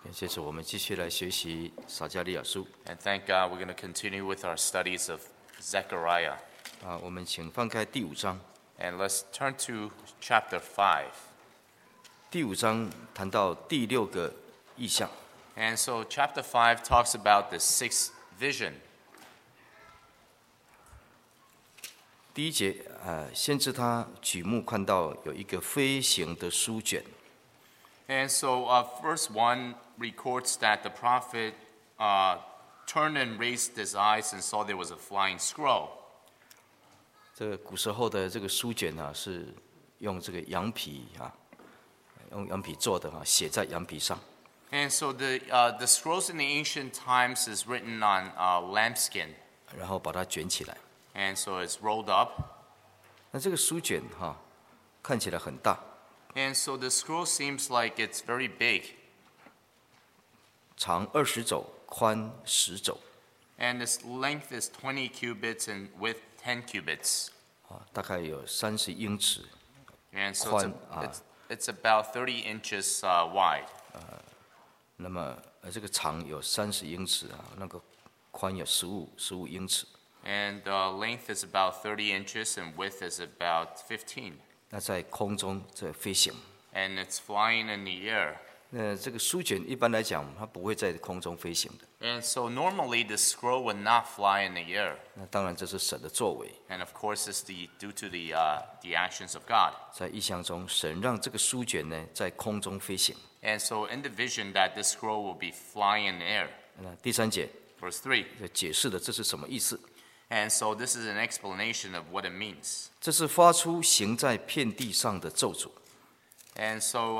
接着我们继续来学习撒迦利亚书 And thank God we're going to continue with our studies of Zechariah. 我们请翻开第5章。 And let's turn to chapter 5. 第5章谈到第6个意象， And so chapter 5 talks about the sixth vision. 第1节，先知他举目看到有一个飞行的书卷， And so verse 1 records that the prophet turned and raised his eyes and saw there was a flying scroll. 这个古时候的这个书卷是用这个羊皮用羊皮做的写在羊皮上。 And so the scrolls in the ancient times is written on lambskin. 然后把它卷起来。 And so it's rolled up. 那这个书卷看起来很大， And so the scroll seems like it's very big. 长20肘，宽10肘， And its length is 20 cubits and width 10 cubits. 大概有30英尺， And so 宽, it's about 30 inches wide. 那么这个长有30英尺那个宽有15英尺。 And length is about 30 inches and width is about 15. 那在空中在飞行， And it's flying in the air. 那这个书卷一般来讲它不会在空中飞行的。 And so normally the scroll would not fly in the air. 那当然这是神的作为， And of course it's due to the actions of God. 在意象中，神让这个书卷呢在空中飞行。 And so in the vision that this scroll will be flying in the air. 那第3节 Verse 3. 就解释了这是什么意思。 And so this is an explanation of what it means. 这是发出行在遍地上的咒诅。 And so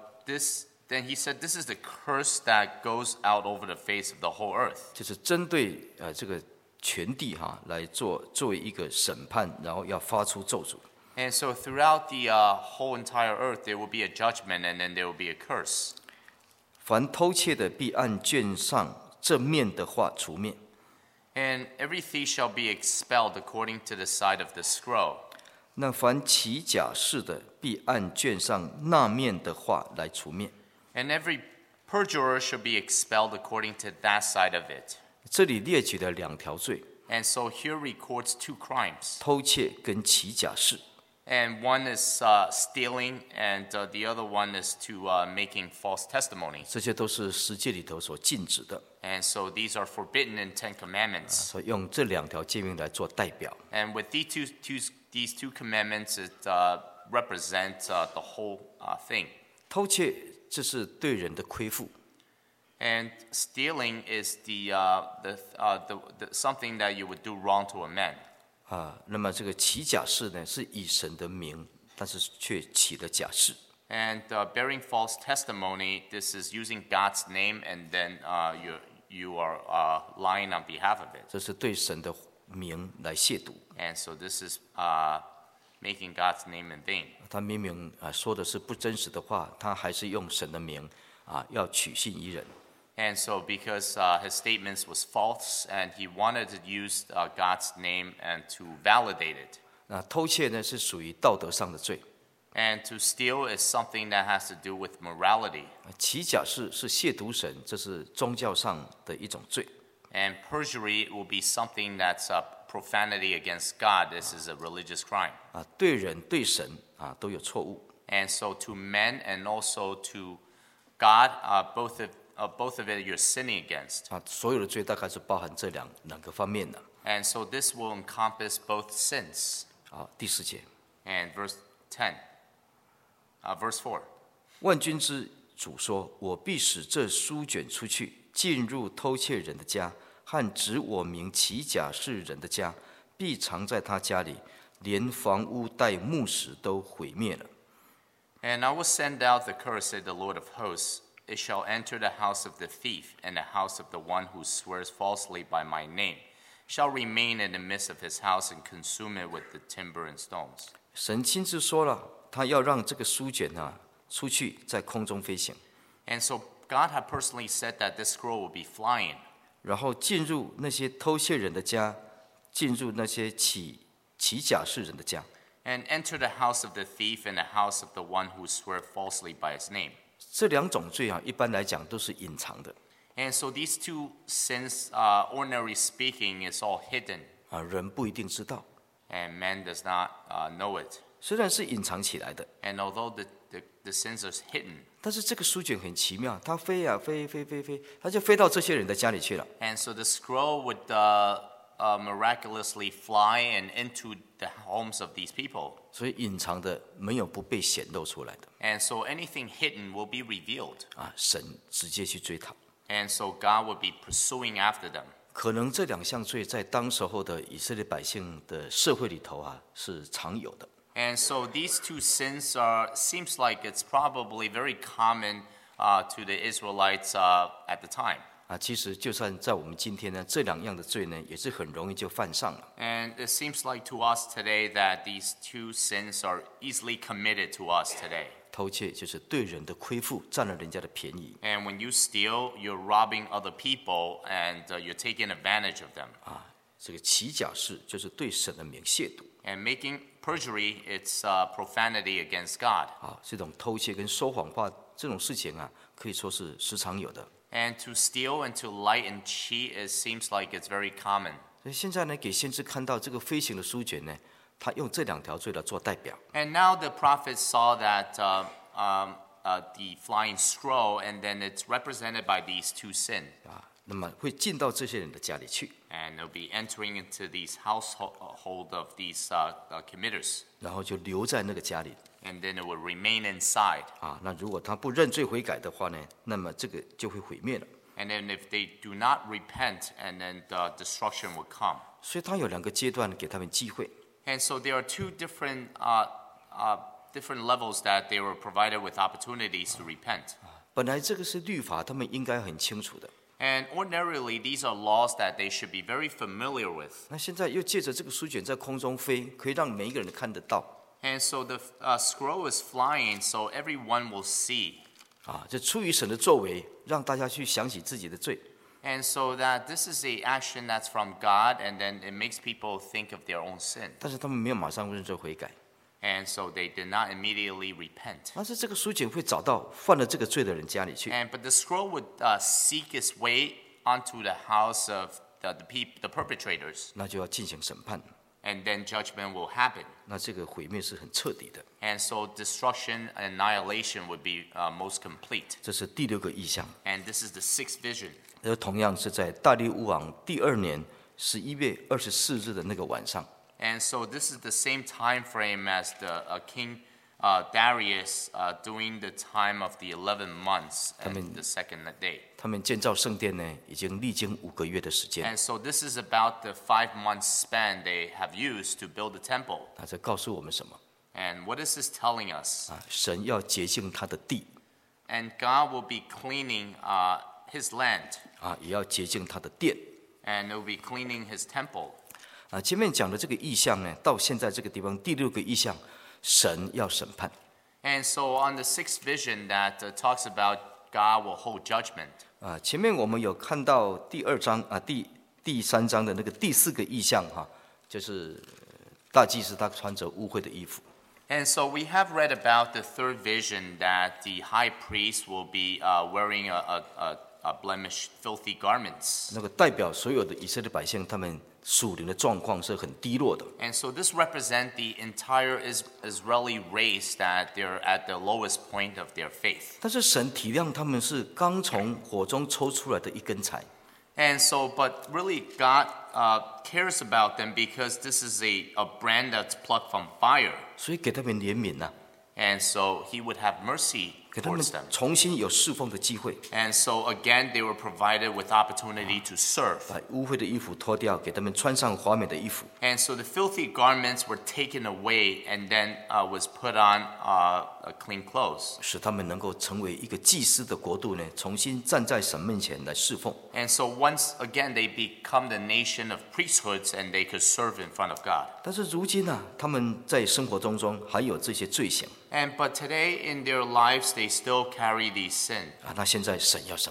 then he said, this is the curse that goes out over the face of the whole earth. 就是针对这个全地来作为一个审判，然后要发出咒诅。 And so throughout the whole entire earth, there will be a judgment and then there will be a curse. 凡偷窃的，必按卷上这面的话除灭。 And every thief shall be expelled according to the side of the scroll. 那凡起假誓的，必按卷上那面的话来除灭。 And every perjurer shall be expelled according to that side of it. 这里列举了2条罪， And so here records 2 crimes. 偷窃跟起假誓。 And one is stealing, and the other one is to making false testimony. 这些都是十诫里头所禁止的， And so these are forbidden in 10 Commandments. 所以用这2条诫命来做代表。 And with these two commandments, it represents the whole thing. 偷窃这是对人的亏负， And stealing is the something that you would do wrong to a man. 那么这个起假誓呢，是以神的名，但是却起了假誓。 And bearing false testimony, this is using God's name, and then you are lying on behalf of it. 这是对神的名来亵渎。 And so this is making God's name in vain. 他明明说的是不真实的话，他还是用神的名要取信于人。 And so because his statements was false, and he wanted to use God's name and to validate it. 那偷窃呢是属于道德上的罪， And to steal is something that has to do with morality. 起假誓是亵渎神，这是宗教上的一种罪。 And perjury will be something that's profanity against God. This is a religious crime. 对人对神都有错误。 And so to men and also to God, both of it you're sinning against. 所有的罪大概是包含这两个方面的。 And so this will encompass both sins. 好，第4节， And verse 4. 万军之主说：“我必使这书卷出去，进入偷窃人的家，和指我名起假誓人的家，必藏在他家里，连房屋带木石都毁灭了。” And I will send out the curse, said the Lord of hosts. It shall enter the house of the thief, and the house of the one who swears falsely by my name shall remain in the midst of his house and consume it with the timber and stones. 神亲自说了，他要让这个书卷出去，在空中飞行， And so God had personally said that this scroll will be flying. 然后进入那些偷窃人的家，进入那些起假誓人的家。 And enter the house of the thief and the house of the one who swear falsely by his name. 这两种罪啊，一般来讲都是隐藏的 And so these two sins, ordinarily speaking, is all hidden, 啊，人不一定知道。 and man does not know it. 虽然是隐藏起来的， And although the sins are hidden, 但是这个书卷很奇妙，它飞啊飞，它就飞到这些人的家里去了。 and so the scroll would miraculously fly and into the homes of these people. 所以隐藏的没有不被显露出来的 And so anything hidden will be revealed. 啊，神直接去追讨。 And so God would be pursuing after them. 可能这两项罪在当时候的以色列百姓的社会里头啊是常有的。 And so these two sins seems like it's probably very common to the Israelites at the time. 啊，其实就算在我们今天呢，这两样的罪呢，也是很容易就犯上了。 And it seems like to us today that these two sins are easily committed to us today. 偷窃就是对人的亏负，占了人家的便宜 And when you steal, you're robbing other people and you're taking advantage of them. 啊。这个起假誓就是对神的名亵渎 And making perjury, it's profanity against God. 啊。这种偷窃跟说谎话这种事情啊，可以说是时常有的。 And to steal and to lie and cheat, it seems like it's very common. 所以现在呢，给先知看到这个飞行的书卷呢，他用这两条罪来做代表 And now the prophet saw that the flying scroll, and then it's represented by these two sins. 啊。那么会进到这些人的家里去， And they'll be entering into these household of these committers. 然后就留在那个家里 And then it will remain inside. 啊。那如果他不认罪悔改的话呢，那么这个就会毁灭了。 And then if they do not repent, and then the destruction will come. 所以他有两个阶段给他们机会 And so there are two different levels that they were provided with opportunities to repent. 本来这个是律法，他们应该很清楚的。 And ordinarily, these are laws that they should be very familiar with. 那现在又借着这个书卷在空中飞，可以让每一个人看得到 And so the scroll is flying, so everyone will see. 啊。这出于神的作为，让大家去想起自己的罪 And so that this is a action that's from God, and then it makes people think of their own sin. 但是他们没有马上认罪悔改。 And so they did not immediately repent. 但是这个书卷会找到犯了这个罪的人家里去 But the scroll would seek its way onto the house of the perpetrators, 那就要进行审判。 and then judgment will happen. 那这个毁灭是很彻底的。 And so destruction and annihilation would be most complete. 这是第六个意象， And this is the sixth vision. 而同样是在大利乌王第2年11月24日的那个晚上。 And so this is the same time frame as the King Darius during the time of the 11 months and the second day. 他们建造圣殿呢，已经历经5个月的时间。 And so this is about the 5 months span they have used to build the temple. 那这告诉我们什么 And what is this telling us? 啊？神要洁净他的地 And God will be cleaning his land, 啊，也要洁净他的殿 and will be cleaning his temple. 啊。前面讲的这个意象呢，到现在这个地方第6个意象，神要审判 And so on the sixth vision that talks about God will hold judgment. 啊。前面我们有看到第2章啊，第3章的那个第4个意象哈、就是大祭司他穿着污秽的衣服。 And so we have read about the third vision that the high priest will be wearing a blemished, filthy garments. 那个代表所有的以色列百姓，他们属灵的状况是很低落的。 And so this represents the entire Israeli race that they're at the lowest point of their faith. 但是神体谅他们是刚从火中抽出来的一根柴， And so, but really God cares about them because this is a brand that's plucked from fire. 所以给他们怜悯呐、 And so he would have mercy 给他们 towards them. 重新有侍奉的机会， And so again, they were provided with opportunity to serve. 把污秽的衣服脱掉，给他们穿上华美的衣服。 And so the filthy garments were taken away and then was put on clean clothes. 使他们能够成为一个祭司的国度呢，重新站在神面前来侍奉。 And so once again, they become the nation of priesthoods and they could serve in front of God. 但是如今呢、他们在生活当中还有这些罪行 But today in their lives, they still carry these sins. 啊。那现在神要审判，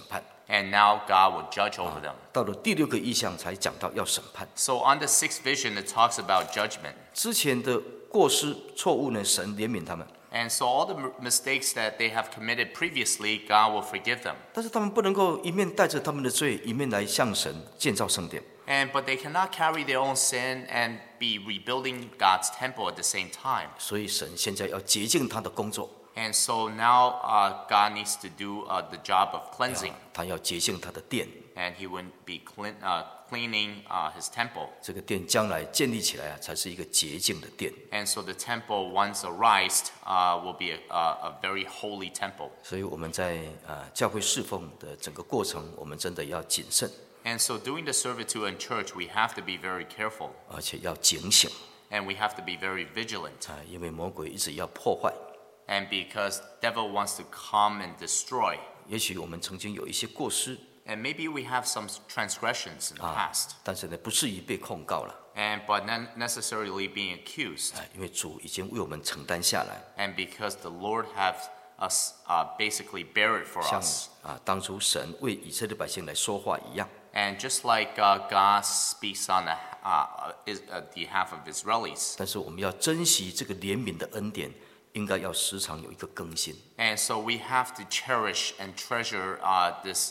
And now God will judge over them. 到了第6个意象才讲到要审判。 So on the 6th vision, it talks about judgment. 之前的过失错误呢，神怜悯他们， And so all the mistakes that they have committed previously, God will forgive them. 但是他们不能够一面带着他们的罪，一面来向神建造圣殿。 But they cannot carry their own sin and be rebuilding God's temple at the same time. 所以神现在要洁净他的工作， And so now God needs to do the job of cleansing. 他要洁净他的殿。 And he would be cleaning his temple. 这个殿将来建立起来啊，才是一个洁净的殿。 And so the temple, once arised, will be a very holy temple. 所以我们在教会侍奉的整个过程，我们真的要谨慎， And so doing the servitude in church, we have to be very careful. 而且要警醒 And we have to be very vigilant. 因为魔鬼一直要破坏。 And because devil wants to come and destroy. 也许我们曾经有一些过失 And maybe we have some transgressions in the past. 但是呢，不至于被控告了， But not necessarily being accused. 因为主已经为我们承担下来。 And because the Lord has us basically bear it for 像 us. 当初神为以色列百姓来说话一样， And just like God speaks on the behalf of Israelis. 但是我们要珍惜这个怜悯的恩典，应该要时常有一个更新。 And so we have to cherish and treasure this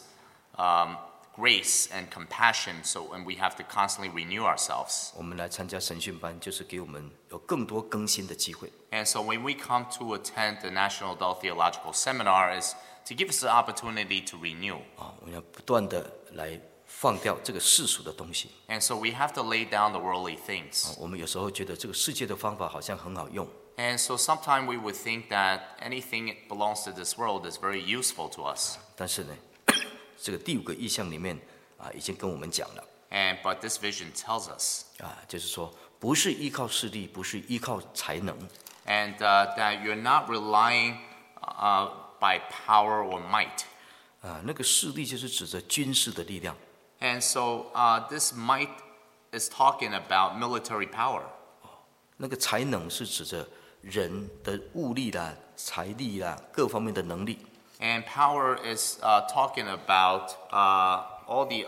grace and compassion. And we have to constantly renew ourselves. 我们来参加神训班，就是给我们有更多更新的机会。 And so when we come to attend the National Adult Theological Seminar is to give us the opportunity to renew. 我们要不断的来放掉这个世俗的东西。 And so we have to lay down the worldly things. 我们有时候觉得这个世界的方法好像很好用， And so sometimes we would think that anything that belongs to this world is very useful to us. 但是呢，这个第5个意象里面已经跟我们讲了 But this vision tells us. 就是说不是依靠势力，不是依靠才能， And that you're not relying by power or might. 那个势力就是指着军事的力量。 And so this might is talking about military power. 那个才能是指着人的物力啦、财力啦各方面的能力。 And power is talking about all the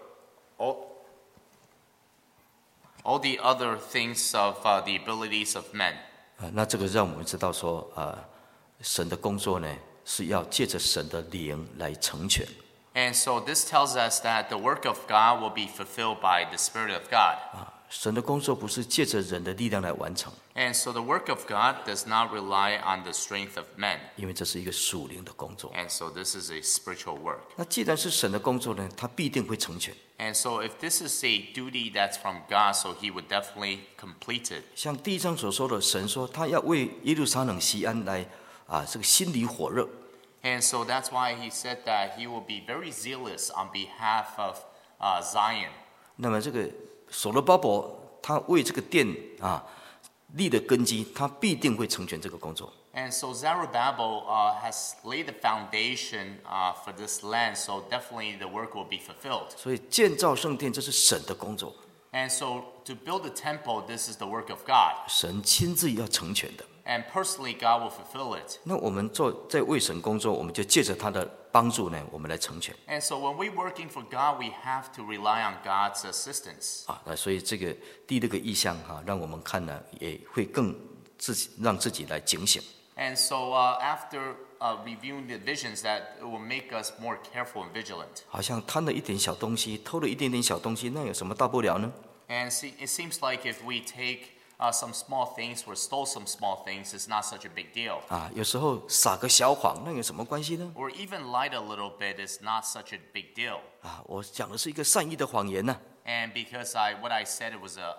other things of the abilities of men. 那这个让我们知道说，神的工作呢是要借着神的灵来成全。 And so this tells us that the work of God will be fulfilled by the Spirit of God. 神的工作不是借着人的力量来完成， And so the work of God does not rely on the strength of men. 因为这是一个属灵的工作。 And so this is a spiritual work. 那既然是神的工作呢，他必定会成全。 And so if this is a duty that's from God, so he would definitely complete it. 像第1章所说的，神说他要为耶路撒冷锡安来这个心里火热。 And so that's why he said that he will be very zealous on behalf of Zion. 那么这个所罗巴伯他为这个殿立的根基，他必定会成全这个工作。 And so Zerubbabel has laid the foundation for this land, so definitely the work will be fulfilled. 所以建造圣殿这是神的工作， And so to build a temple, this is the work of God. 神亲自要成全的。 And personally, God will fulfill it. 那我们在为神工作，我们就借着他的帮助呢，我们来成全。 And so when we're working for God, we have to rely on God's assistance. 那所以这个第6个意象让我们看呢，也会更让自己来警醒。 And so after reviewing the visions, that it will make us more careful and vigilant. 好像贪了一点小东西，偷了一点点小东西，那有什么大不了呢？ And it seems like if we take some small things or stole some small things, it's not such a big deal. 有时候撒个小谎，那有什么关系呢？ Or even lied a little bit is not such a big deal. 我讲的是一个善意的谎言呢。 And because what I said it was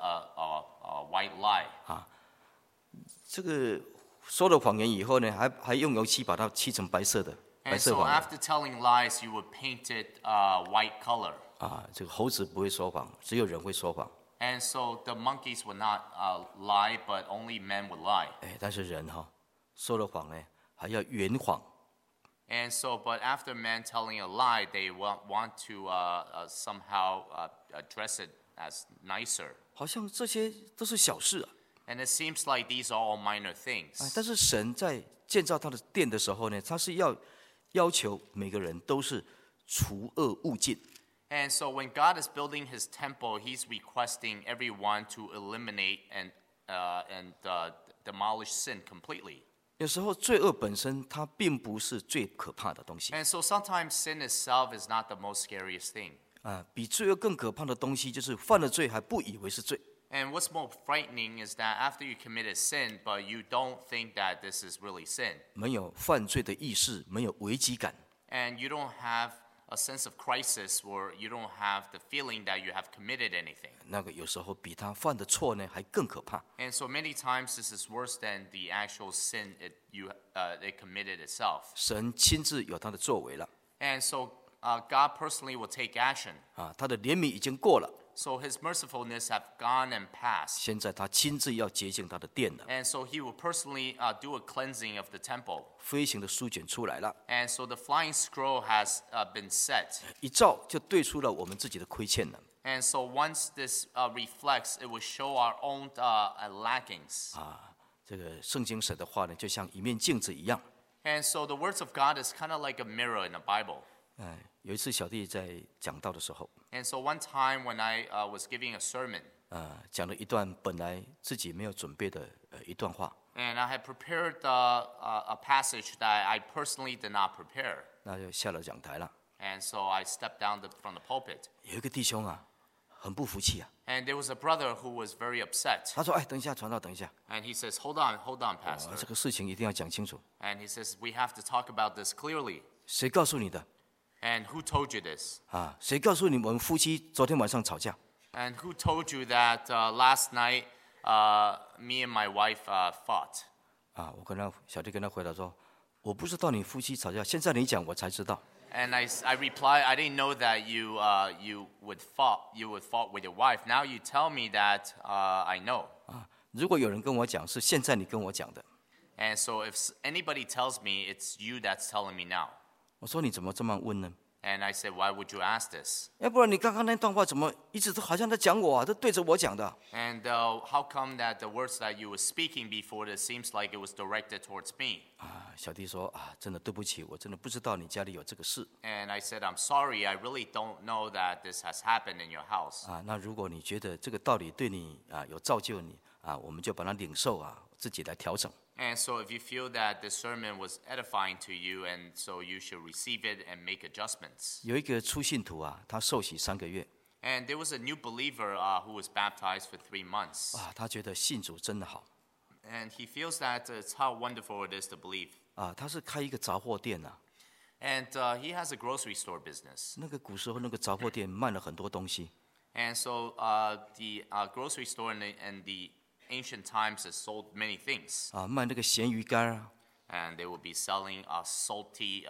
a white lie. 这个说了谎言以后呢，还用油漆把它漆成白色的，白 And 色 so 谎言。 after telling lies, you would paint it white color. 这个猴子不会说谎，只有人会说谎。 And so the monkeys would not lie, but only men would lie. 但是人说了谎呢，还要圆谎。 And so, but after men telling a lie, they want to somehow dress it as nicer. 好像这些都是小事 And it seems like these are all minor things. 但是神在建造他的殿的时候呢，他是要求每个人都是除恶务尽。 And so when God is building his temple, he's requesting everyone to eliminate and demolish sin completely. 有时候罪恶本身它并不是最可怕的东西 And so sometimes sin itself is not the most scariest thing. 比罪恶更可怕的东西就是犯了罪还不以为是罪。 And what's more frightening is that after you committed sin, but you don't think that this is really sin. 没有犯罪的意识，没有危机感， And you don't have a sense of crisis, or you don't have the feeling that you have committed anything. 那个有时候比他犯的错呢还更可怕。 And so many times this is worse than the actual sin it committed itself. 神亲自有他的作为了 And so God personally will take action. 他的怜悯已经过了， So his mercifulness have gone and passed. 现在他亲自要洁净他的殿了， And so he will personally do a cleansing of the temple. 飞行的书卷出来了， And so the flying scroll has been set. 一照就对出了我们自己的亏欠了。 And so once this reflects, it will show our own lackings. 这个圣经神的话呢，就像一面镜子一样。 And so the words of God is kind of like a mirror in the Bible. 有一次小弟在讲道的时候， And so one time when I was giving a sermon, 讲了一段本来自己没有准备的一段话， and I had prepared a passage that I personally did not prepare. 那就下了讲台了。 And so I stepped down from the pulpit. 有一个弟兄很不服气 And there was a brother who was very upset. 他说：“哎，等一下，传道，等一下， And he says, hold on, Pastor. 这个事情一定要讲清楚。 And he says, we have to talk about this clearly. 谁告诉你的 And who told you this? 谁告诉你我们夫妻昨天晚上吵架？ And who told you that last night me and my wife fought? 小弟跟他回答说：我不知道你夫妻吵架，现在你讲我才知道。 And I replied, I didn't know that you would fought with your wife. Now you tell me that I know. 如果有人跟我讲是现在你跟我讲的， And so if anybody tells me, it's you that's telling me now. 我说你怎么这么问呢？ And I said, why would you ask this? 要不然你刚刚那段话怎么一直都好像在讲我都对着我讲的？ And how come that the words that you were speaking before this seems like it was directed towards me? 小弟说真的对不起，我真的不知道你家里有这个事 And I said, I'm sorry, I really don't know that this has happened in your house. 那如果你觉得这个道理对你有造就你我们就把它领受自己来调整。 And so if you feel that the sermon was edifying to you, and so you should receive it and make adjustments. 有一个初信徒他受洗3个月 And there was a new believer who was baptized for 3 months. 他觉得信主真的好 And he feels that it's how wonderful it is to believe. 他是开一个杂货店 And he has a grocery store business. 那个古时候那个杂货店卖了很多东西 And so the grocery store in the ancient times has sold many things. 卖那个咸鱼干 And they would be selling salty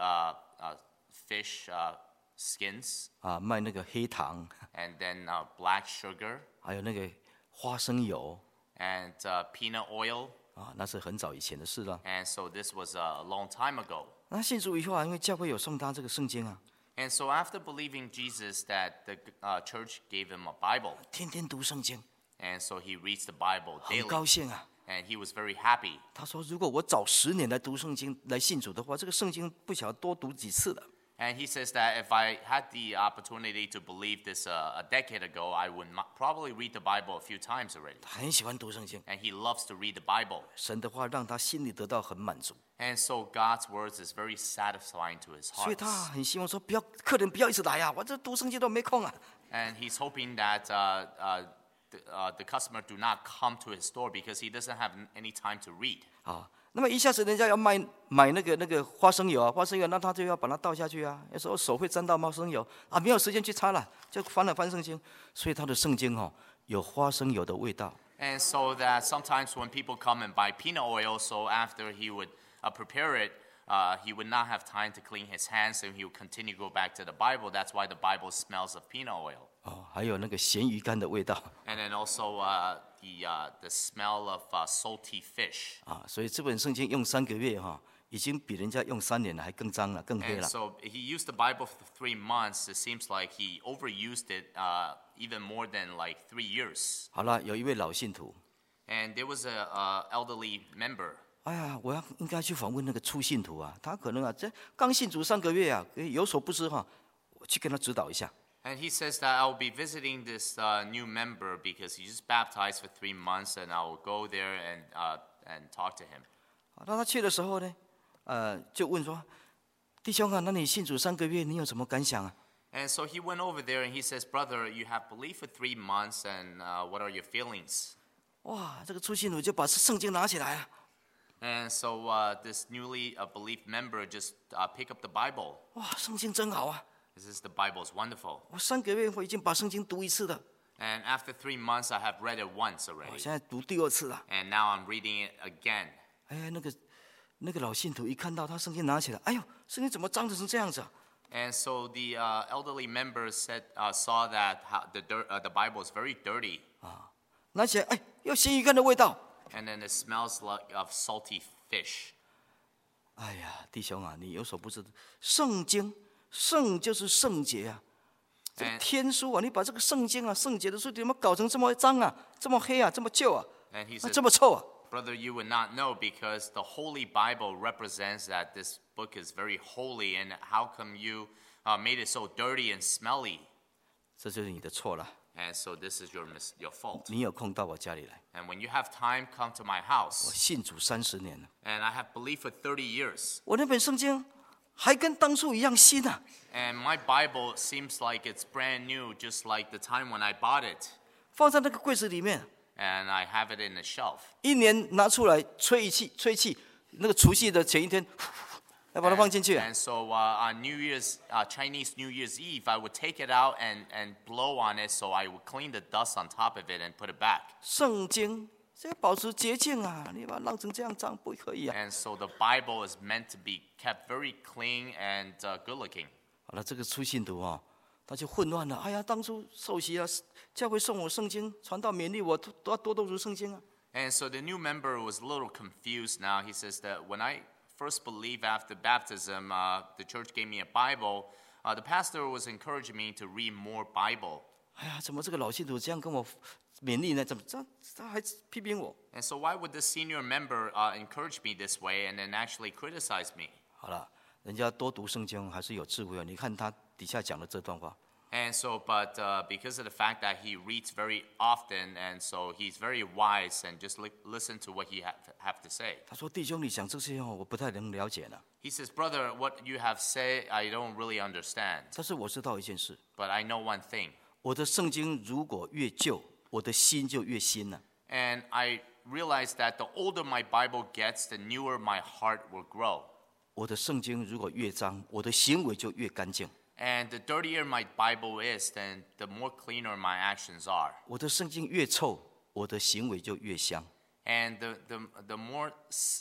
fish skins, 卖那个黑糖 and then black sugar, 还有那个花生油 and peanut oil. 那是很早以前的事了。 And so this was a long time ago. 那信主以后因为教会有送他这个圣经 And so after believing Jesus, that the church gave him a Bible. 天天读圣经 And so he reads the Bible 很 daily. 高兴 And he was very happy. 他说如果我早10年来读圣经来信主的话，这个圣经不晓得多读几次了。 And he says that if I had the opportunity to believe this a decade ago, I would probably read the Bible a few times already. 他很喜欢读圣经， And he loves to read the Bible. 神的话让他心里得到很满足， And so God's words is very satisfying to his 所以他 heart. 很希望说客人不要一直来我这读圣经都没空 And he's hoping that the customer do not come to his store because he doesn't have any time to read. 那么一下子人家要买那个花生油花生油那他就要把它倒下去有时候手会沾到花生油没有时间去擦了，就翻圣经，所以他的圣经有花生油的味道。 And so that sometimes when people come and buy peanut oil, so after he would prepare it, he would not have time to clean his hands, and he would continue to go back to the Bible. That's why the Bible smells of peanut oil. 还有那个咸鱼干的味道 And then also the smell of salty fish. 所以这本圣经用3个月已经比人家用3年了还更脏了，更黑 And 了。 so he used the Bible for 3 months. It seems like he overused it even more than like 3 years. 好了，有一位老信徒， And there was a elderly member. 我应该去访问那个初信徒他可能这刚信主3个月有所不知我去跟他指导一下。 And he says that I'll be visiting this new member because he just baptized for 3 months, and I'll go there and talk to him. 当他去的时候呢，就问说：“弟兄啊，那你信主3个月，你有什么感想啊？” And so he went over there and he says, "Brother, you have believed for 3 months, and what are your feelings?" 哇，这个初信徒就把圣经拿起来了。 And so this newly believed member just pick up the Bible. 哇，圣经真好啊！ He says the Bible is wonderful. 我3个月我已经把圣经读1次了， And after 3 months, I have read it once 我 already. 现在读第2次了。 And now I'm reading it again. 哎，那个老信徒一看到他圣经拿起来，哎呦，圣经怎么脏成这样子啊？ And so the elderly member saw that the Bible is very dirty. 拿起来，哎，有咸鱼干的味道。 And then it smells like of salty fish. 哎呀，弟兄啊，你有所不知的，圣就是圣洁啊，这个天书啊，你把这个圣经啊，圣洁的书怎么搞成这么脏啊，这么黑啊，这么旧啊， And he 这 says, 么臭啊？ "Brother, you would not know because the Holy Bible represents that this book is very holy, and how come you made it so dirty and smelly?" 这就是你的错了。 And so this is your fault. 你有空到我家里来， And when you have time, come to my 我 house. 信主30年了， And I have believed for 30 years. 我那本圣经还跟当初一样新啊。 And my Bible seems like it's brand new, just like the time when I bought it. 放在那个柜子里面， And I have it in the shelf. 1年拿出来吹气，那个除夕的前一天，要把它放进去。 And so on Chinese New Year's Eve, I would take it out and blow on it, so I would clean the dust on top of it and put it back. 圣经这要保持洁净啊，你把它弄成这样脏不可以啊。 And so the Bible is meant to be kept very clean and good looking. 好了，这个初信徒啊，他就混乱了。哎呀，当初受洗啊，教会送我圣经，传道勉励我，都要多读圣经啊。 And so the new member was a little confused now. He says that when I first believed after baptism, the church gave me a Bible. The pastor was encouraging me to read more Bible. 哎呀，怎么这个老信徒这样跟我勉励呢？怎么他还批评我？ And so why would the senior member encourage me this way and then actually criticize me? 好了，人家多读圣经还是有智慧啊。你看他底下讲的这段话， And so, but because of the fact that he reads very often, and so he's very wise, and just listen to what he have to say. 他说：“弟兄，你讲这些我不太能了解呢。 He says, "Brother, what you have said, I don't really understand. 但是我知道一件事， But I know one thing, 我的圣经如果越旧，我的心就越新了。 and I realize that the older my Bible gets, the newer my heart will grow. 我的圣经如果越脏，我的行为就越干净。 And the dirtier my Bible is, then the more cleaner my actions are. 我的圣经越臭，我的行为就越香。 And the more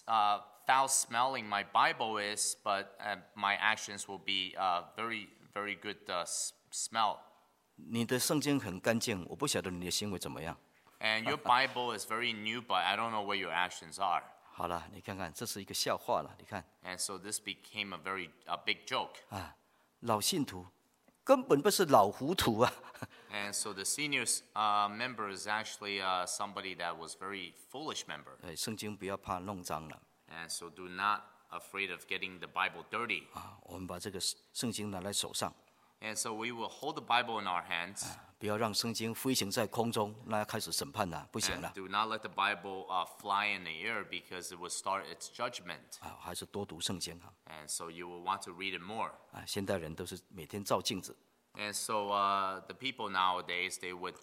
foul-smelling my Bible is, but my actions will be very, very good smell. 你的圣经很干净，我不晓得你的行为怎么样。 And your Bible is very new, but I don't know what your actions are. 好了，你看看，这是一个笑话了。你看 And so this became a big joke. 啊，老信徒根本不是老糊涂啊。 And so the senior member is actually somebody that was very foolish member. 圣经不要怕弄脏了 And so do not afraid of getting the Bible dirty. 啊。我们把这个圣经拿在手上， And so we will hold the Bible in our hands 不要让圣经飞行在空中，那要开始审判了，不行 and 了 do not let the Bible fly in the air because it will start its judgment. 啊，还是多读圣经哈 And so you will want to read it more. 啊。现代人都是每天照镜子， And so the people nowadays, they would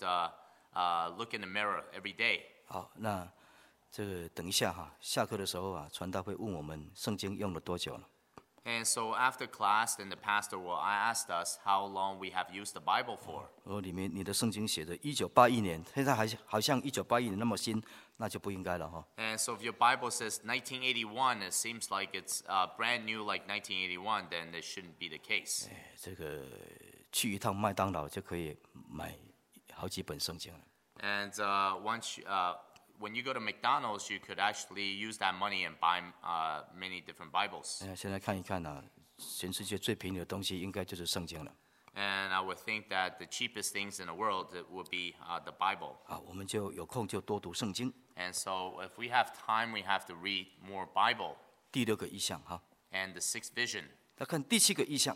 look in the mirror every day. 好，那这个等一下哈，下课的时候啊，传道会问我们圣经用了多久了。 And so after class, then the pastor will ask us how long we have used the Bible for. 里面你的圣经写的1981年，现在还好像1981年那么新，那就不应该了哈。 And so if your Bible says 1981, it seems like it's brand new like 1981, then this shouldn't be the case. 这个去一趟麦当劳就可以买好几本圣经了。 And when you go to McDonald's, you could actually use that money and buy many different Bibles. 现在看一看啊，全世界最便宜的东西应该就是圣经了 And I would think that the cheapest things in the world would be the Bible. 啊。我们就有空就多读圣经。 And so if we have time, we have to read more Bible. 第6个意象哈， And the sixth vision. 来看第7个意象。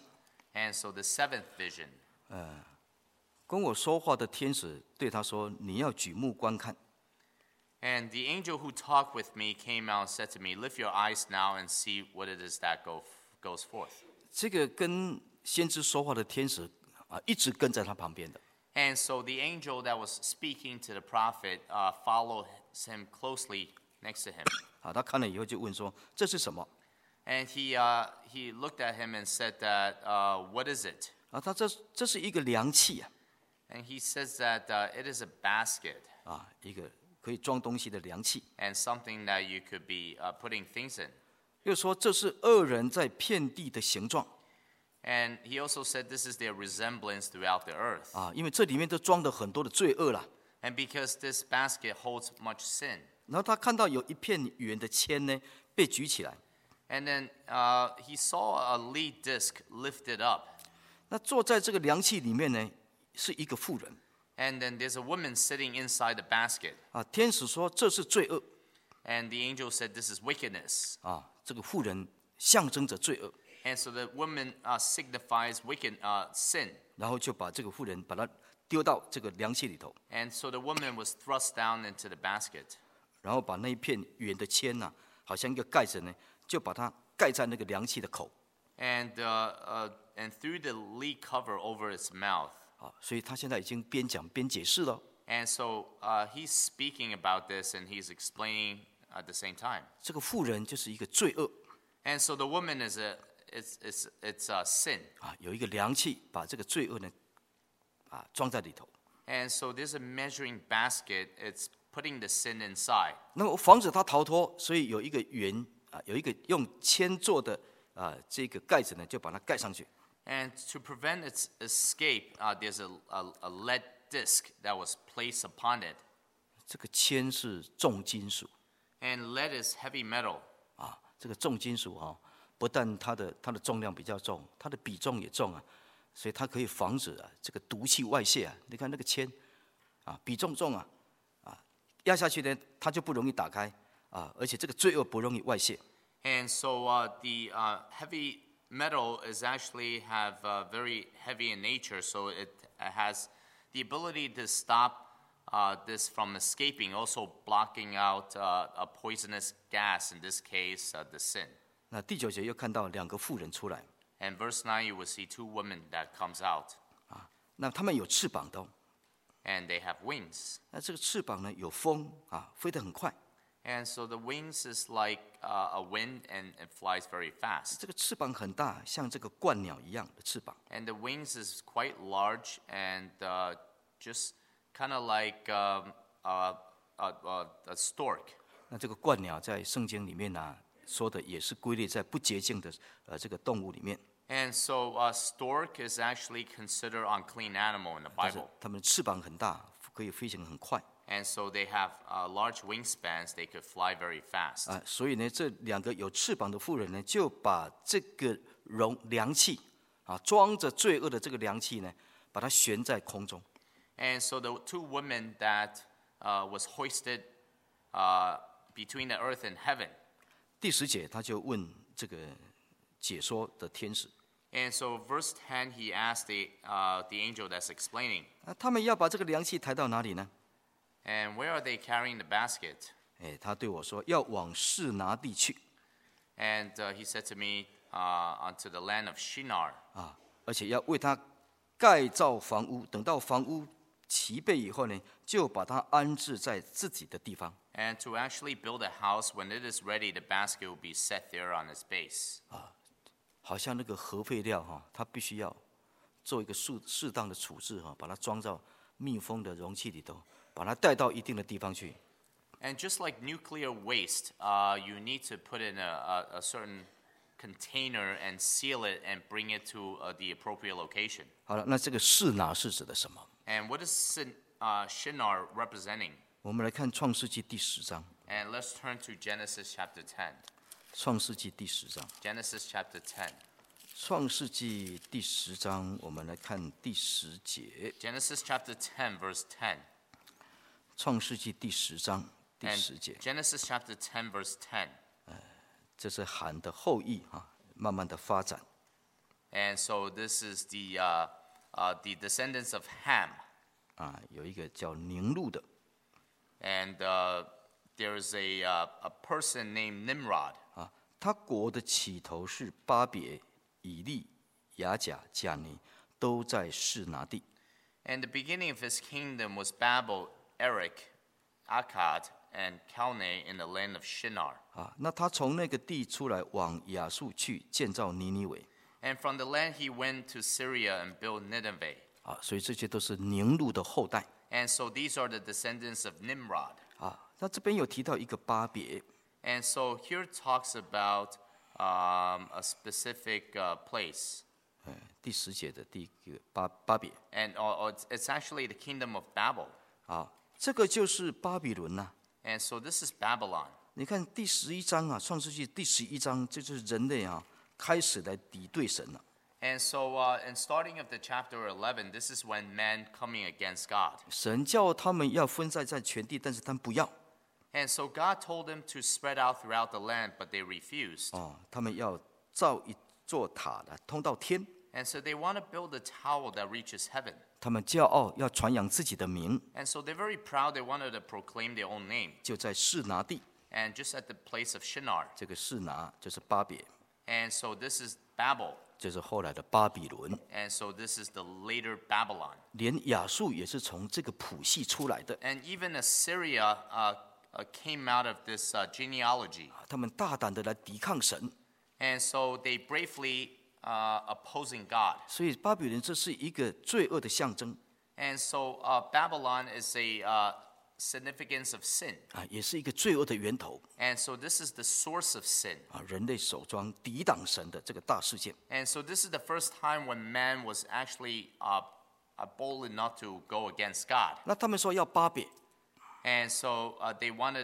And so the seventh vision, 跟我说话的天使对他说：“你要举目观看。” and the angel who talked with me came out and said to me, Lift your eyes now and see what it is that goes forth. 这个跟先知说话的天使一直跟在他旁边的。 And so the angel that was speaking to the prophet followed him closely next to him. 他看了以后就问说：“这是什么 And he looked at him and said that, What is it? 他这是一个量器 And he says that it is a basket 一个可以装东西的量器。 and something that you could be putting things in. 又说这是恶人在遍地的形状 And he also said this is their resemblance throughout the earth. 因为这里面都装了很多的罪恶啦。 And because this basket holds much sin. 然后他看到有一片圆的签呢被举起来， And then he saw a lead disc lifted up. 那坐在这个量器里面呢是一个妇人 And then there's a woman sitting inside the basket. 天使说这是罪恶 And the angel said, This is wickedness. 这个妇人象征着罪恶， And so the woman signifies sin. 然后就把这个妇人把她丢到这个量器里头， And so the woman was thrust down into the basket. 然后把那一片圆的签好像一个盖子呢，就把它盖在那个量器的口 And threw the lead cover over its mouth. 所以他现在已经边讲边解释了。 And so he's speaking about this and he's explaining at the same time. 这个妇人就是一个罪恶 And so the woman is a sin. 有一个量器把这个罪恶呢装在里头。 And so there's a measuring basket. It's putting the sin inside. 那么防止他逃脱，所以有一个圆有一个用铅做的这个盖子呢，就把它盖上去。 And to prevent its escape, there's a lead disc that was placed upon it. 这个铅是重金属 And lead is heavy metal. 这个重金属不但它的重量比较重，它的比重也重所以它可以防止这个毒气外泄你看那个铅比重重压下去呢，它就不容易打开而且这个罪恶不容易外泄。 And so the heavy metal is actually have very heavy in nature, so it has the ability to stop this from escaping, also blocking out a poisonous gas, in this case, the sin. 那第9节又看到2个妇人出来， And verse 9, you will see two women that comes out, 那他们有翅膀的 and they have wings. 那这个翅膀呢有风飞得很快， And so the wings is like a wind, and it flies very fast. 这个翅膀很大，像这个鹳鸟一样的翅膀。 And the wings is quite large and just kind of like a stork. 那这个鹳鸟在圣经里面说的也是归类在不洁净的这个动物里面， And so stork is actually considered unclean animal in the 但是 Bible. 它们翅膀很大，可以飞行很快 And so they have large wingspans. They could fly very fast. 所以呢，这2个有翅膀的妇人呢，就把这个量器装着罪恶的这个量器呢，把它悬在空中。 And so the two women that was hoisted between the earth and heaven. 第10节他就问这个解说的天使， And so verse 10, he asked the angel that's explaining, 他们要把这个量器抬到哪里呢？ and where are they carrying the basket? 他对我说要往示拿地去 And he said to me, unto the land of Shinar. 而且要为他盖造房屋，等到房屋齐备以后呢，就把它安置在自己的地方。 And to actually build a house, when it is ready, the basket will be set there on its base. 好像那个核废料它必须要做一个适当的处置把它装到密封的容器里头，把它带到一定的地方去。 And just like nuclear waste, you need to put in a certain container and seal it and bring it to the appropriate location. 好了，那这个示拿是指的什么？ And what is Shinar representing? 我们来看创世纪第10章。 And let's turn to Genesis chapter 10. 创世纪第10章。 Genesis chapter 10. 创世纪第10章，我们来看第10节。 Genesis chapter 10, verse 10. 创世纪第10章第 And 10节， Genesis chapter 10, verse 10. 这是含的后裔慢慢的发展。 And so this is the descendants of Ham. 啊，有一个叫宁录的 And there's a person named Nimrod. 啊，他国的起头是巴别、以利、雅甲、迦尼，都在示拿地。 And the beginning of his kingdom was Babel, Erech, Akkad, and Calneh in the land of Shinar. 啊，那他从那个地出来，往亚述去建造尼尼微 And from the land he went to Syria and built Nineveh. 啊，所以这些都是宁录的后代 And so these are the descendants of Nimrod. 啊。那这边有提到一个巴别 And so here it talks about a specific place. 第10节的第一个巴别 And it's actually the kingdom of Babel. 啊，这个就是巴比伦呐、 And so this is Babylon. 你看第11章啊，《创世纪》第11章，这就是人类啊开始来敌对神了。 And so in starting of the chapter 11, this is when man coming against God. 神叫他们要分散在全地，但是他们不要 And so God told them to spread out throughout the land, but they refused. 哦，他们要造一座塔来通到天。 And so they want to build a tower that reaches heaven. 他们骄傲，要传扬自己的名， And so they're very proud. They wanted to proclaim their own name. 就在示拿地。 And just at the place of Shinar. 这个示拿就是巴别， And so this is Babel. 就是后来的巴比伦。 And so this is the later Babylon. 连亚述也是从这个谱系出来的。 And even Assyria came out of this genealogy. 他们大胆的来抵抗神， And so they bravely opposing God. 所以巴比伦这是一个罪恶的象征 And so Babylon is a significance of sin. 啊，也是一个罪恶的源头 And so this is the source of sin. 啊，人类手装抵挡神的这个大事件。 And so this is the first time when man was actually bold enough to go against God. 那他们说要巴别， And so they wanted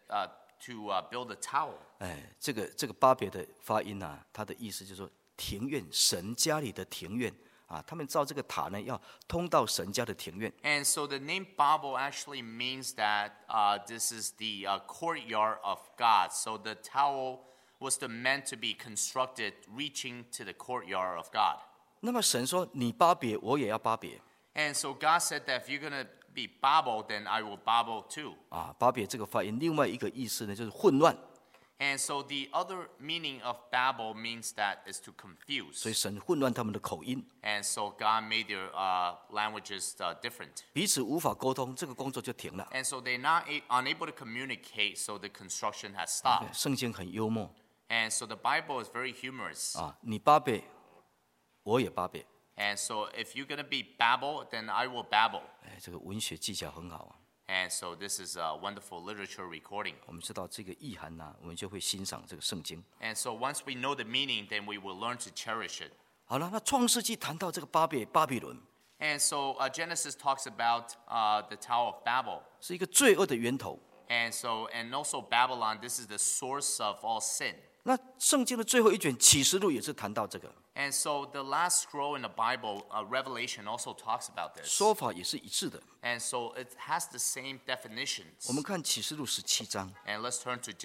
to build a tower. 哎，这个巴别的发音啊，它的意思就是说庭院，神家里的庭院啊，他们造这个塔呢，要通到神家的庭院。 And so the name Babel actually means that this is the courtyard of God. So the tower was meant to be constructed reaching to the courtyard of God. 那么神说：“你巴别，我也要巴别 And so God said that if you're going to be Babel, then I will Babel too. 啊。”巴别这个发音，另外一个意思呢，就是混乱。 And so the other meaning of Babel means that is to 所以 confuse. 神混乱他们的口音， And so God made their languages different. 彼此无法沟通，这个工作就停了。 And so they're not unable to communicate, so the construction has stopped. 圣经很幽默 And so the Bible is very humorous. 啊，你巴别，我也巴别。 And so if you're going to be Babel, then I will babble. 哎，这个文学技巧很好啊。 And so this is a wonderful literature recording. 我们知道这个意涵呢、我们就会欣赏这个圣经。 And so once we know the meaning, then we will learn to cherish it. 好了，那创世纪谈到这个巴比伦 And so Genesis talks about the Tower of Babel. 是一个罪恶的源头。 And also Babylon, this is the source of all sin. 那圣经的最后一卷启示录也是谈到这个 And so the last scroll in the Bible, Revelation, also talks about this. 说法也是一致的。 And so it has the same definitions. 我们看启示录17章， And let's turn to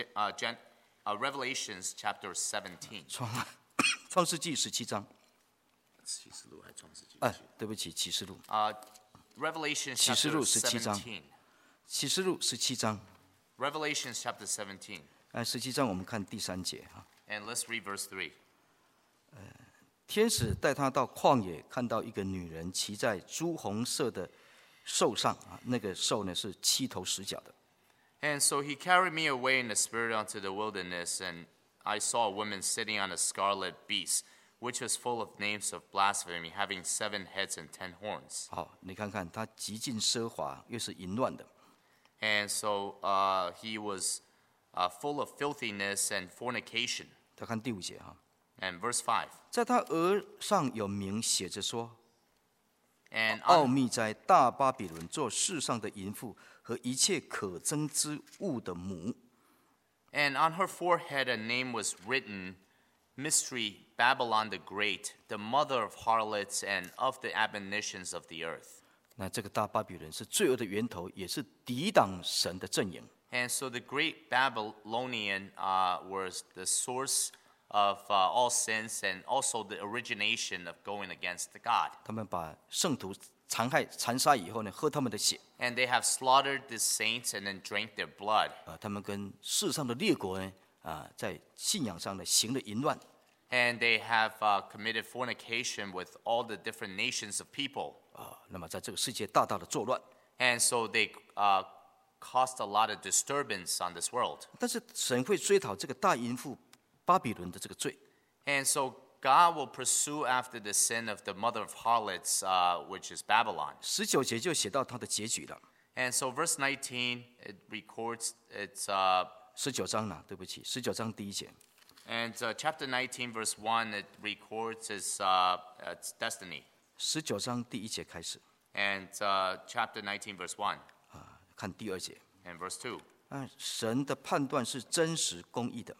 Revelations chapter 17. 创世纪17章。哎，对不起，启示录， Revelation 启示 chapter 录17章。 17. 启示录17章。 Revelation chapter 17. 17章我们看第3节哈。 And let's read verse 3. 天使带他到旷野，看到一个女人骑在朱红色的兽上啊，那个兽呢是7头10脚的。 And so he carried me away in the spirit unto the wilderness, and I saw a woman sitting on a scarlet beast, which was full of names of blasphemy, having 7 heads and 10 horns. 好，你看看他极尽奢华，又是淫乱的。 And so he was full of filthiness and fornication. 他看第5节哈， And verse 5. 在他额上有名写着说： And 奥秘在大巴比伦做世上的淫妇和一切可憎之物的母。 And on her forehead a name was written, Mystery, Babylon the Great, the mother of harlots and of the abominations of the earth. 那这个大巴比伦是罪恶的源头，也是抵挡神的阵营。 And so the great Babylonian was the source all sins and also the origination of going against God. 他们把圣徒残杀以后呢，喝他们的血。 And they have slaughtered the saints and then drank their blood. 他们跟世上的列国呢，在信仰上呢行了淫乱。 And they have committed fornication with all the different nations of people. 那么在这个世界大大的作乱。 And so they caused a lot of disturbance on this world. 但是神会追讨这个大淫妇巴比伦的这个罪。 And so God will pursue after the sin of the mother of harlots, which is Babylon. 19节就写到他的结局了。 And so verse 19, it records its, 19章呢，对不起，19章第1节。 and chapter 19, verse 1, it records its destiny. 19章第1节开始， And chapter 19, verse 1, 看第2节。 and verse 2. 神的判断是真实公义的，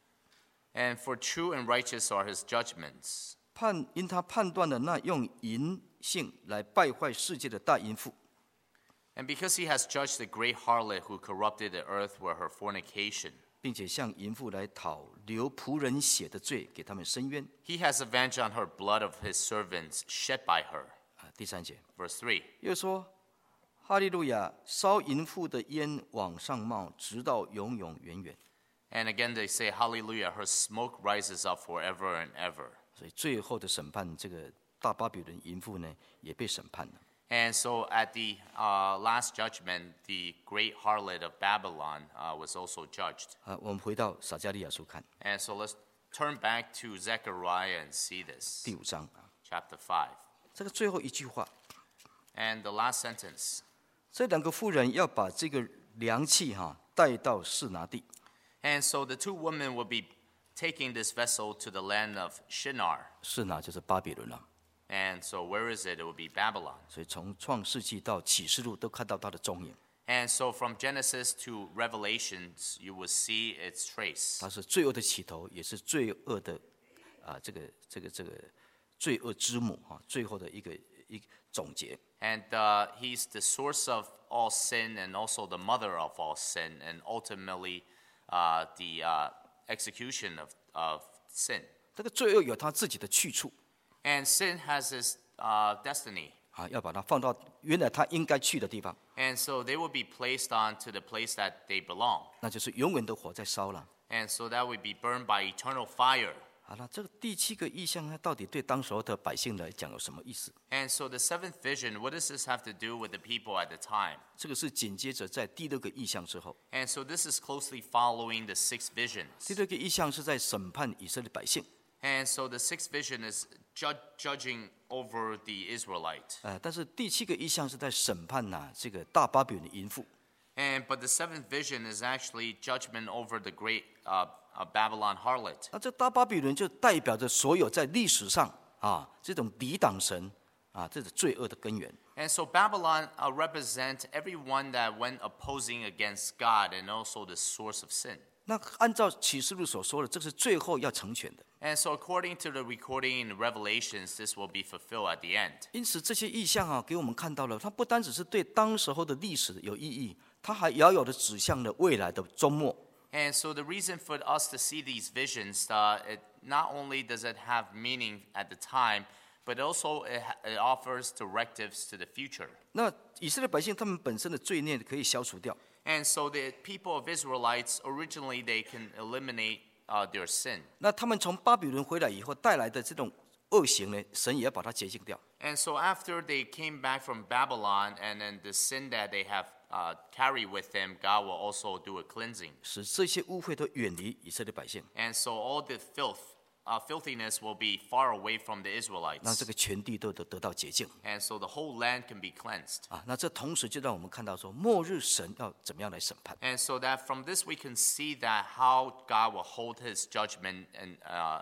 And for true and righteous are his judgments. 因他判断了那用淫性来败坏世界的大淫妇， And because he has judged the great harlot who corrupted the earth with her fornication, 并且向淫妇来讨流仆人血的罪，给他们伸冤。 he has avenged on her blood of his servants shed by her. 第3节 Verse 3. 又说：哈利路亚！烧淫妇的烟往上冒，直到永永远远。 And again they say, Hallelujah, her smoke rises up forever and ever. 所以最后的审判，这个大巴比伦淫妇呢，也被审判了。 And so at the last judgment, the great harlot of Babylon was also judged. 我们回到撒迦利亚书看 And so let's turn back to Zechariah and see this. 第5章 Chapter 5. 这个最后一句话， And the last sentence. 这2个妇人要把这个凉气带到示拿地。 And so the two women will be taking this vessel to the land of Shinar. 示拿就是巴比伦了。 And so where is it? It will be Babylon. 所以从创世纪到启示录都看到它的踪影。 And so from Genesis to Revelations, you will see its trace. 它是罪恶的起头，也是罪恶的这个罪恶之母最后的一个总结。 And he's the source of all sin and also the mother of all sin and ultimately the execution of sin. 这个罪恶有它自己的去处 And sin has its destiny. 要把它放到原来它应该去的地方， And so they will be placed onto the place that they belong. 那就是永远的火在烧了。 And so that would be burned by eternal fire. 好了，这个第7个意象呢，到底对当时候的百姓来讲有什么意思？ And so the seventh vision, what does this have to do with the people at the time? 这个是紧接着在第6个意象之后， And so this is closely following the sixth visions. 第6个意象是在审判以色列百姓， And so the sixth vision is judging over the Israelite. 但是第7个意象是在审判这个大巴比伦的淫妇。 But the seventh vision is actually judgment over the great Babylon harlot. 那这大巴比伦就代表着所有在历史上这种抵挡神这种罪恶的根源。 And so Babylon represents everyone that went opposing against God and also the source of sin. 那按照启示录所说的，这是最后要成全的。 And so according to the recording in Revelations, this will be fulfilled at the end. 因此这些意象给我们看到了，它不单只是对当时候的历史有意义，它还遥遥的指向了未来的终末。 And so the reason for us to see these visions, it not only does it have meaning at the time, but also it offers directives to the future. 那以色列百姓他们本身的罪孽可以消除掉， And so the people of Israelites, originally they can eliminate their sin. 那他们从巴比伦回来以后带来的这种恶行呢，神也要把它洁净掉。 And so after they came back from Babylon and then the sin that they have carried with them, God will also do a cleansing. 使这些污秽都远离以色列百姓， And so all the filthiness will be far away from the 让 Israelites. 这个全地都得到洁净。 And so the whole land can be cleansed. 那这同时就让我们看到说，末日神要怎么样来审判。 And so that from this we can see that how God will hold his judgment in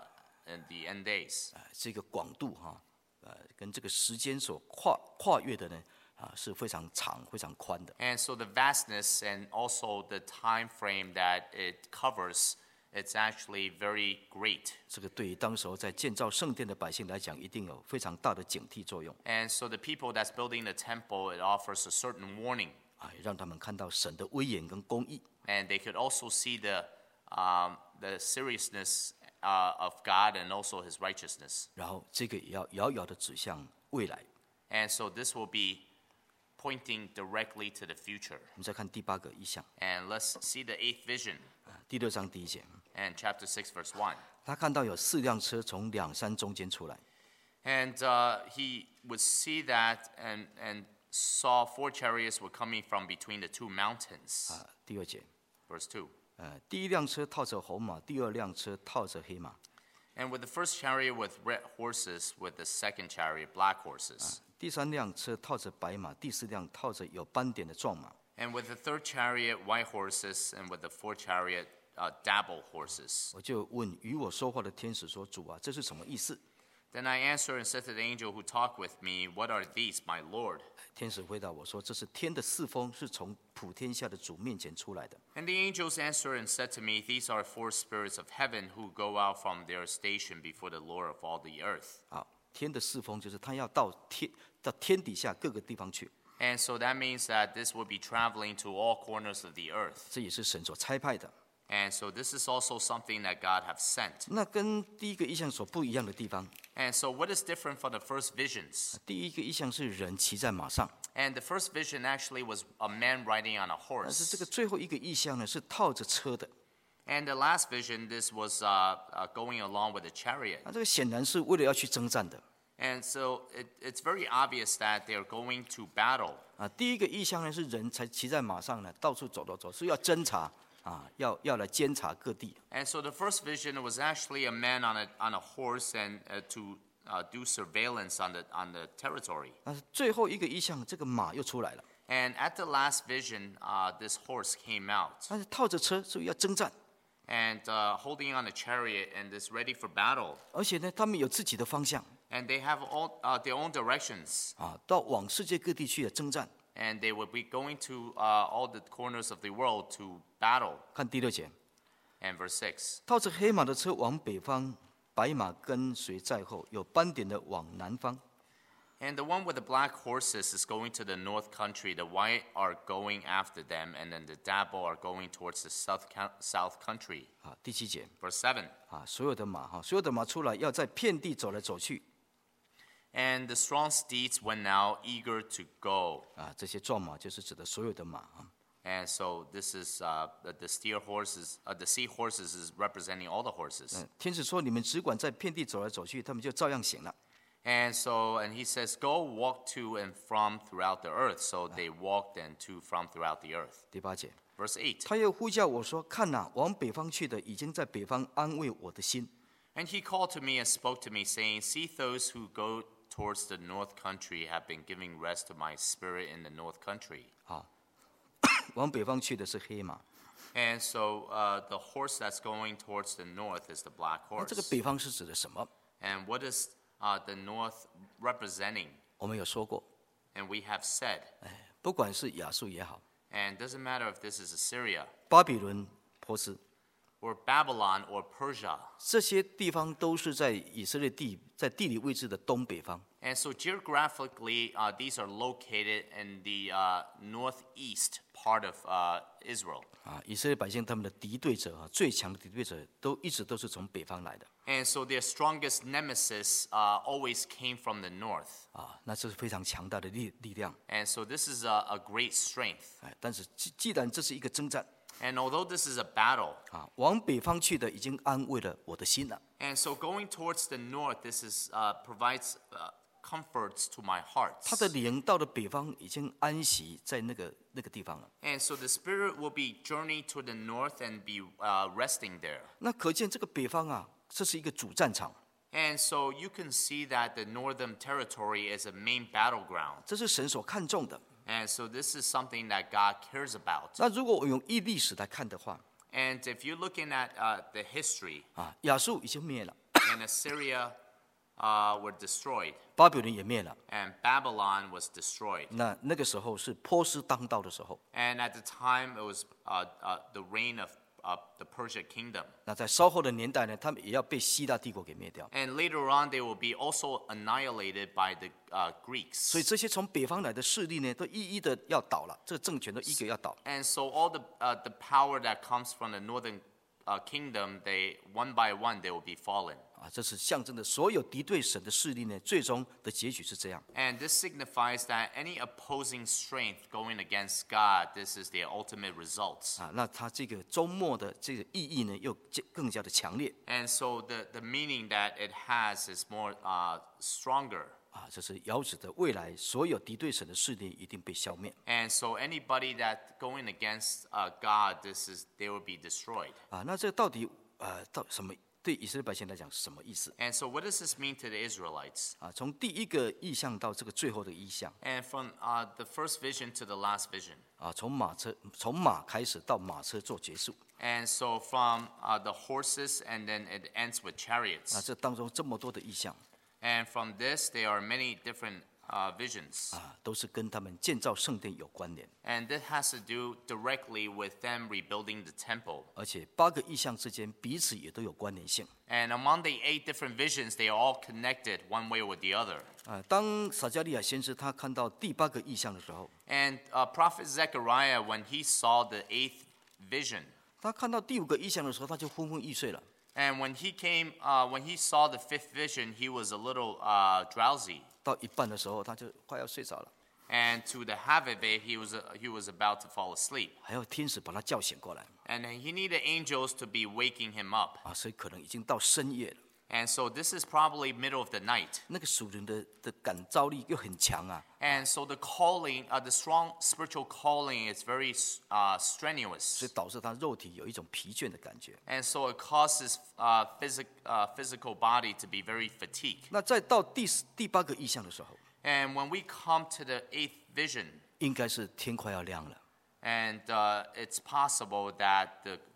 the end days. 这个广度跟这个时间所跨越的呢，是非常长、非常宽的。 And so the vastness and also the time frame that it covers, it's actually very great. 这个对于当时候在建造圣殿的百姓来讲，一定有非常大的警惕作用。 And so the people that's building the temple, it offers a certain warning. 也让他们看到神的威严跟公义。 And they could also see the seriousness of God and also his righteousness. 然后这个也要遥遥的指向未来。 And so this will be pointing directly to the future. 我们再看第8个意象， And let's see the eighth vision 第6章第1节， and chapter 6, verse 1. 他看到有4辆车从两山中间出来， And he would see that and saw 4 chariots were coming from between the 2 mountains. 第2节， Verse 2. 第1辆车套着红马，第2辆车套着黑马， And with the first chariot with red horses, with the second chariot black horses. 第3辆车套着白马，第4辆套着有斑点的壮马。 And with the third chariot white horses, and with the fourth chariot dapple horses. 我就问与我说话的天使说：“主啊，这是什么意思？” Then I answered and said to the angel who talked with me, What are these, my Lord? 天使回答我说：“这是天的4风，是从普天下的主面前出来的。 And the angels answered and said to me, These are 4 spirits of heaven who go out from their station before the Lord of all the earth. ” 天的4风就是他要到天底下各个地方去， And so that means that this will be traveling to all corners of the earth. 这也是神所差派的。 And so this is also something that God have sent. 那跟第1个意象所不一样的地方， And so what is different from the first visions? 第1个意象是人骑在马上， And the first vision actually was a man riding on a 但是这 horse. 个最后1个意象呢是套着车的。 And the last vision, this was going along with a chariot. 那这个显然是为了要去征战的。 And so it's very obvious that they're going to battle. 第1个意象呢是人才骑在马上呢，到处走，是要侦查要来监察各地。 And so the first vision was actually a man on a horse and to do surveillance on the territory. 但是最后1个意象，这个马又出来了， And at the last vision, this horse came out 但是套着车，所以要征战， and holding on a chariot and is ready for battle. 而且呢，他们有自己的方向 And they have all their own directions. 到往世界各地去的征战。 And they will be going to all the corners of the world to battle. 看第6节， And verse 6. 套着黑马的车往北方，白马跟随在后，有斑点的往南方。 And the one with the black horses is going to the north country. The white are going after them. And then the dapple are going towards the south country. 第7节， Verse 7. 所有的马出来，要在遍地走来走去。 And the strong steeds went now eager to go. 这些壮马就是指的所有的马。 And so this is the steer horses, the sea horses is representing all the horses. 天使说：“你们只管在遍地走来走去，他们就照样行了。” And he says, go walk to and from throughout the earth. So they walked and to from throughout the earth. 第8节， Verse 8. 他又呼叫我说：“看哪，往北方去的已经在北方安慰我的心。 And he called to me and spoke to me, saying, See, those who go towards the north country have been giving rest to my spirit in the north country. ” 往北方去的是黑马， And so the horse that's going towards the north is the black 那这个 horse. 北方是指的什么？ And what is the north representing? 我们有说过， And we have said, 不管是亚述也好， and it doesn't matter if this is Assyria 巴比伦、波斯 or Babylon or Persia. 这些地方都是在以色列在地理位置的东北方。 And so geographically, these are located in the northeast part of Israel. 以色列百姓他们的敌对者最强的敌对者一直都是从北方来的。 And so their strongest nemesis always came from the north. 那这是非常强大的力量。 And so this is a great strength. 但是既然这是一个征战， And although this is a battle, 往北方去的已经安慰了我的心了。 and so going towards the north, this is provides comforts to my heart. 他的灵到了北方，已经安息在那个地方了。 And so the spirit will be journeying to the north and be resting there. 那可见这个北方这是一个主战场， And so you can see that the northern territory is a main battleground. 这是神所看重的。 And so this is something that God cares about. 那如果我用历史来看的话， And if you're looking at the history, 亚述已经灭了， and Assyria were destroyed, 巴比伦也灭了。 and Babylon was destroyed. 那个时候是波斯当道的时候。 And at the time, it was the reign of the Persian kingdom. 那在稍后的年代呢，他们也要被希腊帝国给灭掉。 And later on, they will be also annihilated by the Greeks. 所以这些从北方来的势力呢，都一一的要倒了，这个政权都一个要倒。 And so all the power that comes from the northern kingdom, they one by one they will be fallen. 这是象征的所有敌对神的势力呢，最终的结局是这样。 And this signifies that any opposing strength going against God, this is their ultimate results. 那它这个终末的这个意义呢，又更加的强烈。 And so the meaning that it has is more stronger. 这是遥指的未来所有敌对神的势力一定被消灭。 And so anybody that going against God, they will be destroyed. 那这到底到什么？对以色列百姓来讲是什么意思？ And so what does this mean to the Israelites? 从第一个意象到这个最后的意象。 And from the first vision to the last vision. 从马开始到马车做结束。 And so from the horses and then it ends with chariots. 这当中这么多的意象。 And from this there are many different visions. 都是跟他们建造圣殿有关联。 And that has to do directly with them rebuilding the temple. 而且8个意象之间彼此也都有关联性。 And among the 8 different visions, they are all connected one way or the other. 当撒迦利亚先知他看到第8个意象的时候， And Prophet Zechariah, when he saw the 8th vision, 他看到第5个意象的时候，他就昏昏欲睡了。 and when he saw the 5th vision, he was a little drowsy. 到一半的时候，他就快要睡着了， And to the half of it, he was about to fall asleep. 还要天使把他叫醒过来。 And then he needed angels to be waking him up. 所以可能已经到深夜了。 And so this is probably middle of the night. 那个属灵的感召力又很强啊。 And so the calling, the strong spiritual calling is very strenuous. 所以导致他肉体有一种疲倦的感觉。 And so it causes physical body to be very fatigued. 那再到第8个意象的时候， And when we come to the 8th vision, 应该是天快要亮了。 and it's possible that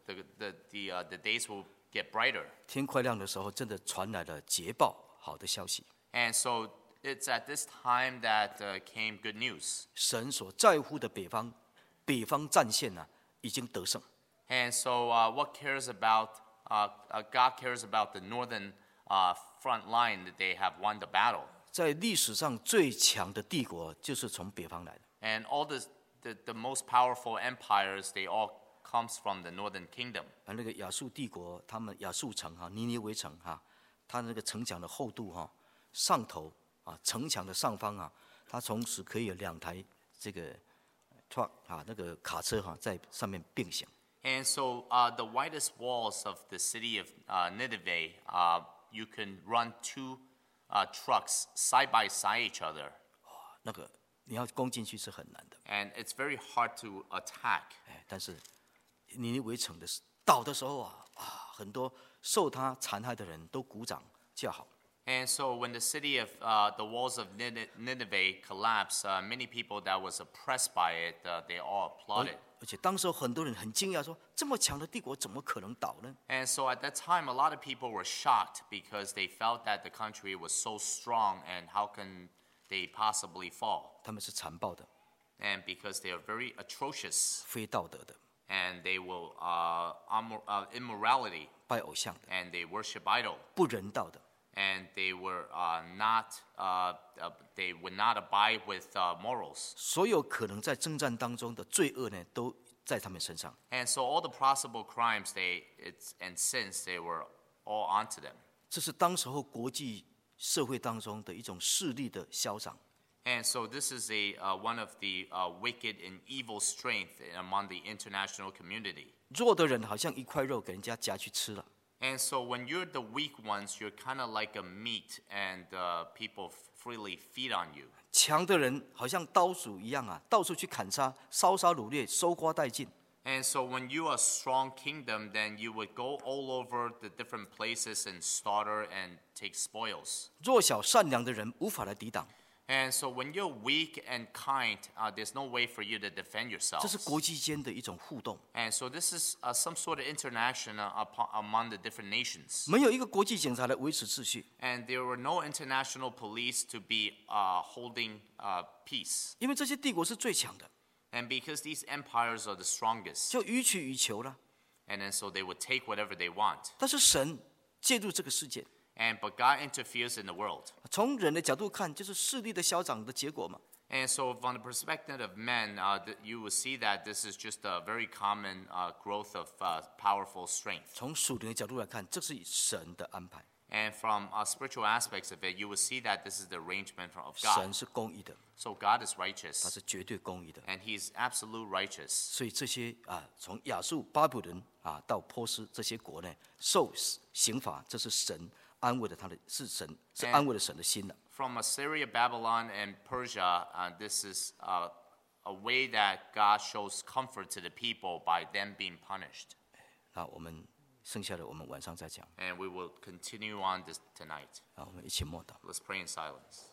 the days will get brighter. 天快亮的时候，真的传来了捷报，好的消息。 And so it's at this time that came good news. 神所在乎的北方战线已经得胜。 And so what cares about God cares about the northern front line that they have won the battle. 在历史上最强的帝国就是从北方来的。 And all the most powerful empires, they all comes from the northern kingdom. 那个亚述帝国，他们亚述城尼尼微城它那个城墙的厚度上头城墙的上方它同时可以有2台这个 truck 那个卡车在上面并行。 And so the widest walls of the city of Nineveh, you can run 2 trucks side by side each other. 那个你要攻进去是很难的。 And it's very hard to attack. 但是尼尼微城的倒的时候很多受他残害的人都鼓掌叫好。 And so when the city of the walls of Nineveh collapsed, many people that was oppressed by it, they all applauded. 而且当时很多人很惊讶，说这么强的帝国怎么可能倒呢？ And so at that time, a lot of people were shocked because they felt that the country was so strong, and how can they possibly fall? 他们是残暴的， And because they are very atrocious, 非道德的， and they will immorality, 拜偶像的， and they worship idol, 不人道的， and they were they would not abide with morals. 所有可能在征战当中的罪恶呢，都在他们身上。 And so all the possible crimes and sins, they were all onto them. 这是当时候国际社会当中的一种势力的消长。 And so this is one of the wicked and evil strength among the international community. 弱的人好像一块肉给人家夹去吃了， And so when you're the weak ones, you're kind of like a meat, and people freely feed on you. 强的人好像刀俎一样到处去砍杀，烧杀掳掠，搜刮殆尽。 And so when you are a strong kingdom, then you would go all over the different places and slaughter and take spoils. 弱小善良的人无法来抵挡， And so when you're weak and kind, there's no way for you to defend 这是 yourself. 国际间的一种互动。 And so this is some sort of interaction among the different nations. 没有一个国际警察来维持秩序， And there were no international police to be holding peace. 因为这些帝国是最强的， And because these empires are the strongest, 就予取予求了。 and then so they would take whatever they want. 但是神介入这个事件， But God interferes in the world. 从人的角度看，就是势力的消长的结果嘛。 And so from the perspective of men, you will see that this is just a very common growth of powerful strength. 从属灵的角度来看，这是神的安排。 And from spiritual aspects of it, you will see that this is the arrangement of 神 God. 是公义的， So God is 他 righteous, 是绝对公义的。 and He's absolute righteous. 所以这些从亚述、巴比伦到波斯这些国呢，受刑罚，这是神安慰了他的，是安慰了神的心了。 From Assyria, Babylon, and Persia, this is a way that God shows comfort to the people by them being punished. 那我们剩下的我们晚上再讲。 And we will continue on this tonight. 我们一起默祷。 Let's pray in silence.